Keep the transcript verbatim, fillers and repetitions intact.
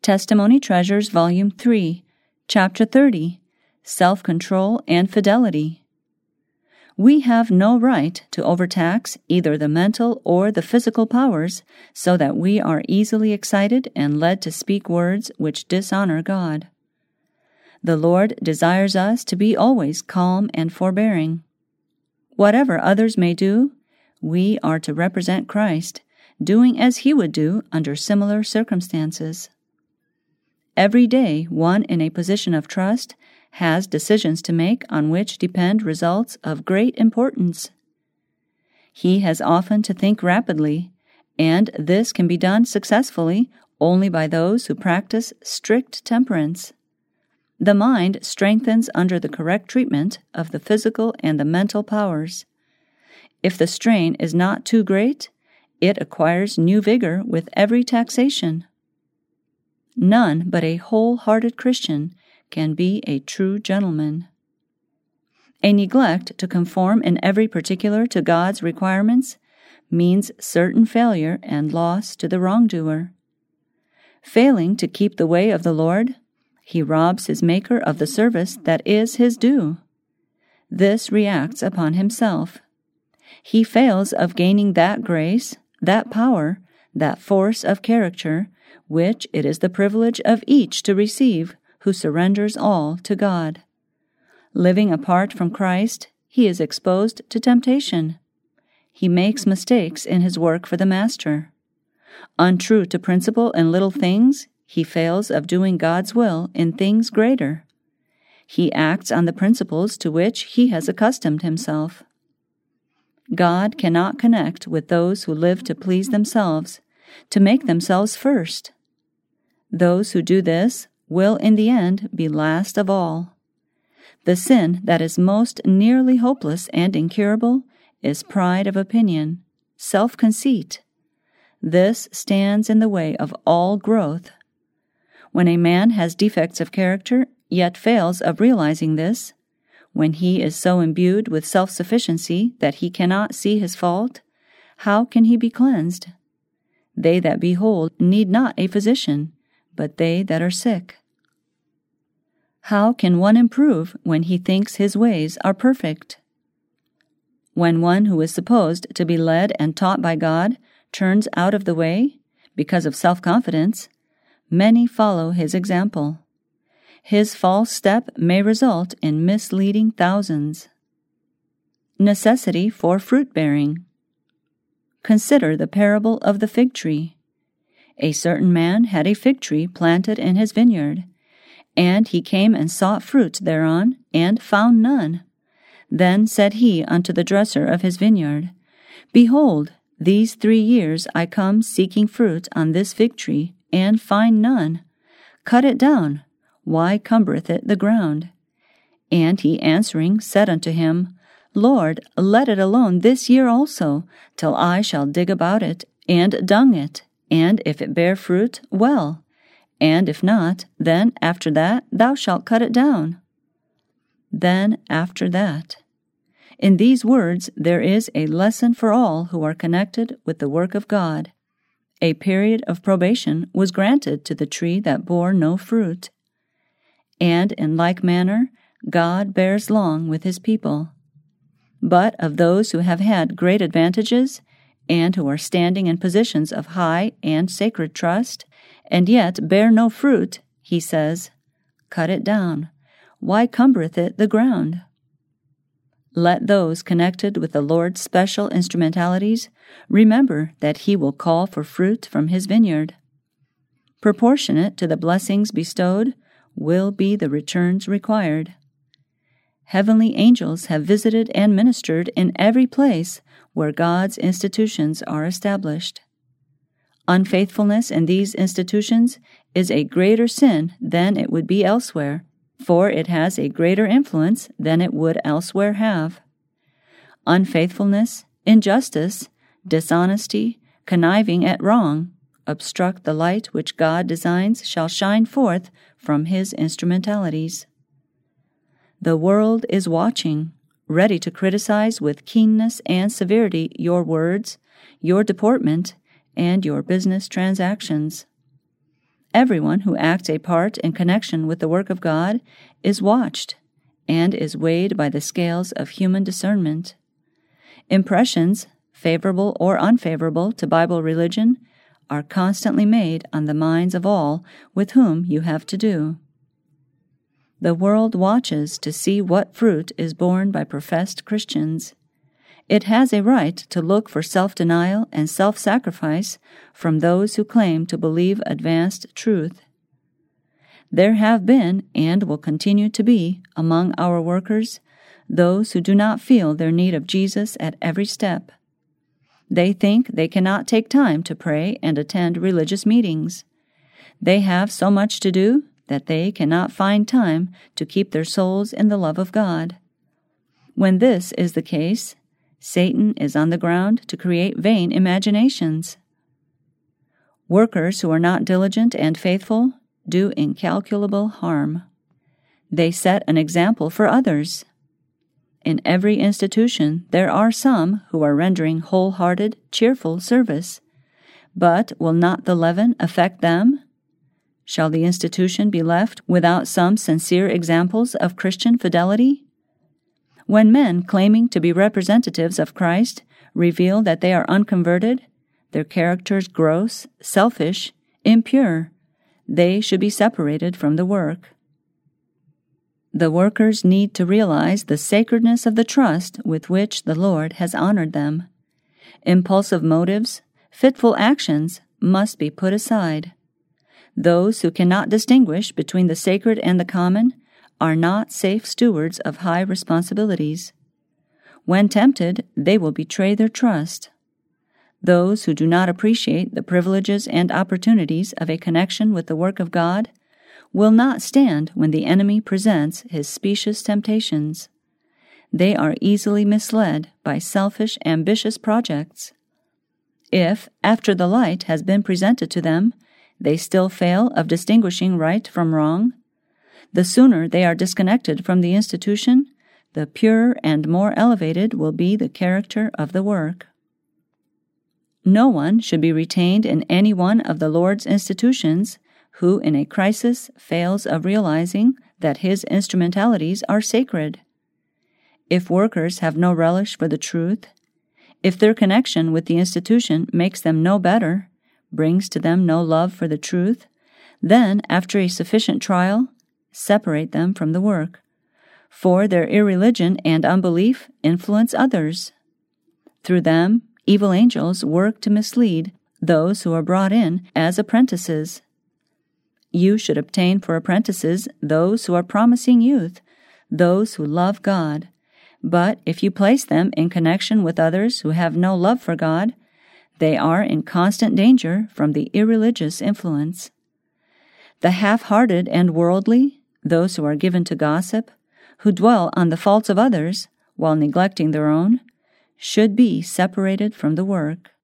Testimony Treasures, Volume three, Chapter thirty, Self-Control and Fidelity. We have no right to overtax either the mental or the physical powers so that we are easily excited and led to speak words which dishonor God. The Lord desires us to be always calm and forbearing. Whatever others may do, we are to represent Christ, doing as He would do under similar circumstances. Every day, one in a position of trust has decisions to make on which depend results of great importance. He has often to think rapidly, and this can be done successfully only by those who practice strict temperance. The mind strengthens under the correct treatment of the physical and the mental powers. If the strain is not too great, it acquires new vigor with every taxation. None but a whole-hearted Christian can be a true gentleman. A neglect to conform in every particular to God's requirements means certain failure and loss to the wrongdoer. Failing to keep the way of the Lord, he robs his Maker of the service that is his due. This reacts upon himself. He fails of gaining that grace, that power, that force of character, which it is the privilege of each to receive who surrenders all to God. Living apart from Christ, he is exposed to temptation. He makes mistakes in his work for the Master. Untrue to principle in little things, he fails of doing God's will in things greater. He acts on the principles to which he has accustomed himself. God cannot connect with those who live to please themselves, to make themselves first. Those who do this will in the end be last of all. The sin that is most nearly hopeless and incurable is pride of opinion, self-conceit. This stands in the way of all growth. When a man has defects of character, yet fails of realizing this, when he is so imbued with self-sufficiency that he cannot see his fault, how can he be cleansed? They that behold need not a physician, but they that are sick. How can one improve when he thinks his ways are perfect? When one who is supposed to be led and taught by God turns out of the way, because of self-confidence, many follow his example. His false step may result in misleading thousands. Necessity for fruit-bearing. Consider the parable of the fig tree. A certain man had a fig tree planted in his vineyard, and he came and sought fruit thereon, and found none. Then said he unto the dresser of his vineyard, Behold, these three years I come seeking fruit on this fig tree, and find none. Cut it down. Why cumbereth it the ground? And he answering said unto him, Lord, let it alone this year also, till I shall dig about it, and dung it. And if it bear fruit, well. And if not, then after that thou shalt cut it down. Then after that. In these words there is a lesson for all who are connected with the work of God. A period of probation was granted to the tree that bore no fruit. And in like manner, God bears long with his people. But of those who have had great advantages, and who are standing in positions of high and sacred trust, and yet bear no fruit, he says, Cut it down. Why cumbereth it the ground? Let those connected with the Lord's special instrumentalities remember that he will call for fruit from his vineyard. Proportionate to the blessings bestowed will be the returns required. Heavenly angels have visited and ministered in every place where God's institutions are established. Unfaithfulness in these institutions is a greater sin than it would be elsewhere, for it has a greater influence than it would elsewhere have. Unfaithfulness, injustice, dishonesty, conniving at wrong, obstruct the light which God designs shall shine forth from his instrumentalities. The world is watching, ready to criticize with keenness and severity your words, your deportment, and your business transactions. Everyone who acts a part in connection with the work of God is watched and is weighed by the scales of human discernment. Impressions, favorable or unfavorable to Bible religion, are constantly made on the minds of all with whom you have to do. The world watches to see what fruit is borne by professed Christians. It has a right to look for self-denial and self-sacrifice from those who claim to believe advanced truth. There have been and will continue to be among our workers those who do not feel their need of Jesus at every step. They think they cannot take time to pray and attend religious meetings. They have so much to do that they cannot find time to keep their souls in the love of God. When this is the case, Satan is on the ground to create vain imaginations. Workers who are not diligent and faithful do incalculable harm. They set an example for others. In every institution there are some who are rendering wholehearted, cheerful service. But will not the leaven affect them? Shall the institution be left without some sincere examples of Christian fidelity? When men claiming to be representatives of Christ reveal that they are unconverted, their characters gross, selfish, impure, they should be separated from the work. The workers need to realize the sacredness of the trust with which the Lord has honored them. Impulsive motives, fitful actions must be put aside. Those who cannot distinguish between the sacred and the common are not safe stewards of high responsibilities. When tempted, they will betray their trust. Those who do not appreciate the privileges and opportunities of a connection with the work of God will not stand when the enemy presents his specious temptations. They are easily misled by selfish, ambitious projects. If, after the light has been presented to them, they still fail of distinguishing right from wrong, the sooner they are disconnected from the institution, the purer and more elevated will be the character of the work. No one should be retained in any one of the Lord's institutions who in a crisis fails of realizing that his instrumentalities are sacred. If workers have no relish for the truth, if their connection with the institution makes them no better, brings to them no love for the truth, then, after a sufficient trial, separate them from the work, for their irreligion and unbelief influence others. Through them, evil angels work to mislead those who are brought in as apprentices. You should obtain for apprentices those who are promising youth, those who love God. But if you place them in connection with others who have no love for God, they are in constant danger from the irreligious influence. The half-hearted and worldly, those who are given to gossip, who dwell on the faults of others while neglecting their own, should be separated from the work.